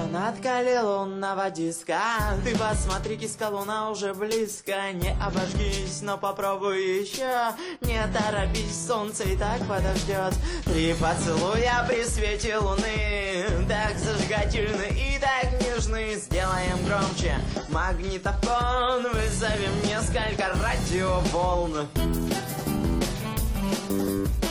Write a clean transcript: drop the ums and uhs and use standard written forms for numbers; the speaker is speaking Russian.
Фанатка лунного диска. Ты посмотри, киска, луна уже близко. Не обожгись, но попробуй еще. Не торопись, солнце и так подождет. 3 поцелуя при свете луны. Так зажигательны и так нежны. Сделаем громче магнитофон. Вызовем несколько радиоволн.